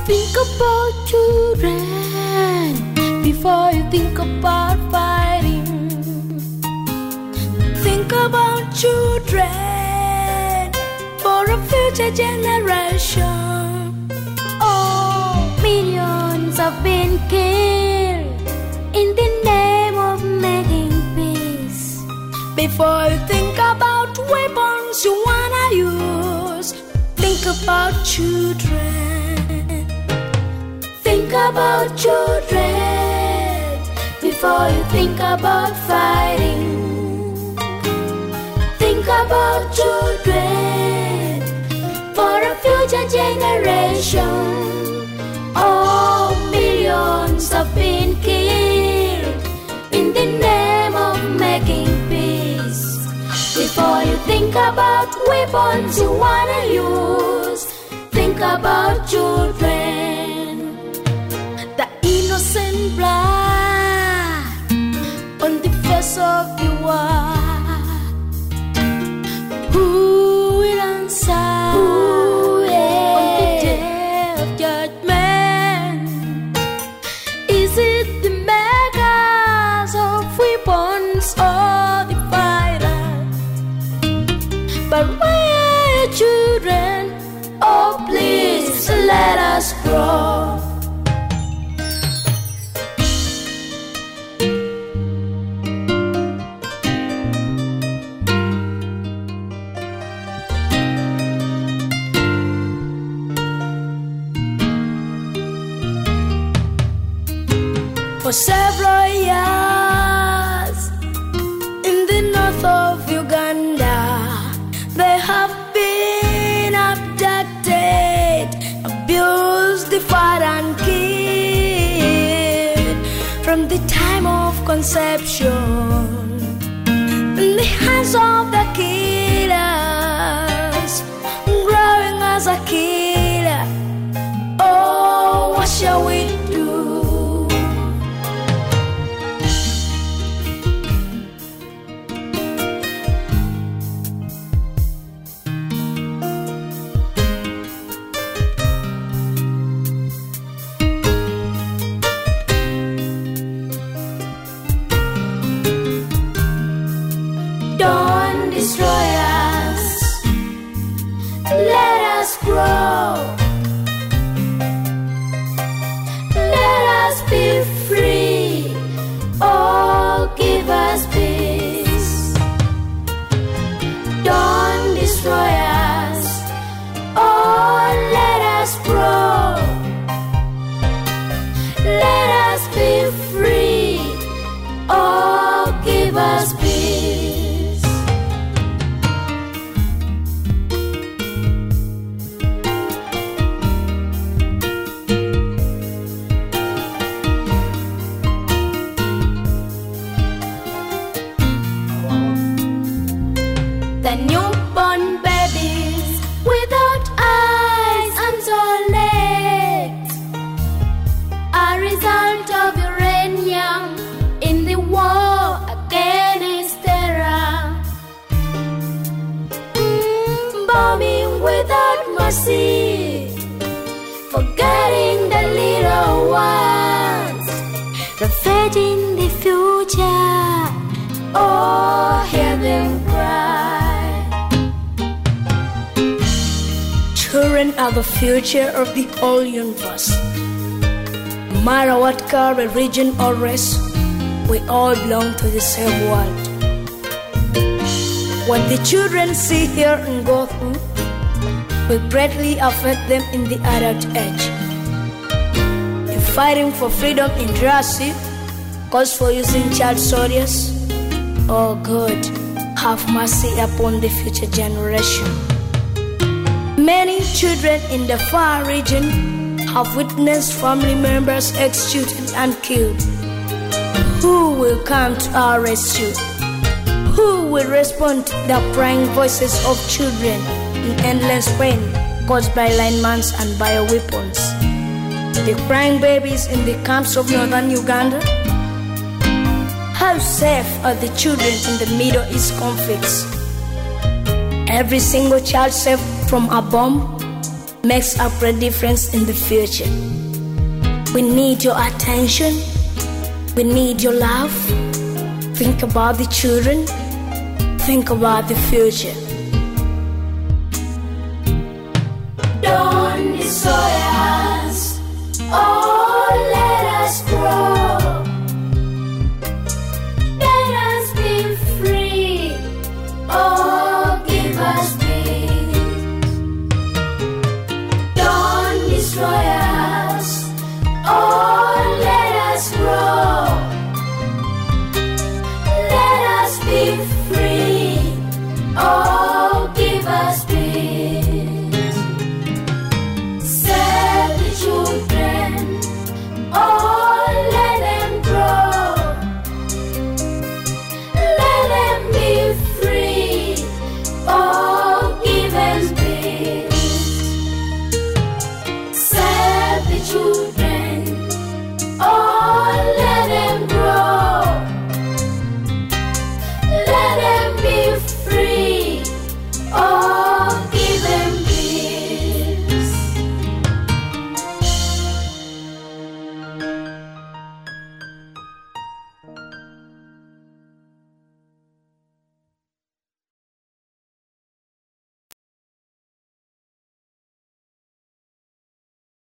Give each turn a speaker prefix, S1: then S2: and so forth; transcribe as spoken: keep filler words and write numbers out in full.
S1: think about children before you think about fighting. Think about children for a future generation. Oh, millions have been killed in the name of making peace. Before you think about weapons you wanna use, think about children. Think about children before you think about fighting. Think about children for a future generation. Oh, millions have been killed in the name of making peace. Before you think about weapons you wanna use, think about children. The innocent blood on the face of the world. Who will answer Who, yeah. on the day of judgment? Is it the makers of weapons or the fighters? But where are your children? Oh, please let us grow. For several years in the north of Uganda, they have been abducted, abused, defied and killed from the time of conception in the hands of the killers, growing as a killer. Oh, what shall we do? Don't destroy us, let us grow, let us be free, oh give us peace. Don't destroy us, oh let us grow, let us be free, oh give us peace. The newborn babies without eyes, arms or legs, a result of uranium in the war against terror. Mm, bombing without mercy, forgetting the little ones, ravaging the future. Oh, hear them cry. Children are the future of the whole universe. No matter what color, religion or race, we all belong to the same world. What the children see, hear and go through will greatly affect them in the adult age. You're fighting for freedom in D R C, cause for using child soldiers. Oh God, have mercy upon the future generation. Many children in the far region have witnessed family members executed and killed. Who will come to our rescue? Who will respond to the crying voices of children in endless pain caused by landmines and bioweapons? The crying babies in the camps of northern Uganda? How safe are the children in the Middle East conflicts? Every single child saved from a bomb makes up a difference in the future. We need your attention. We need your love. Think about the children. Think about the future.
S2: Don't be sorry.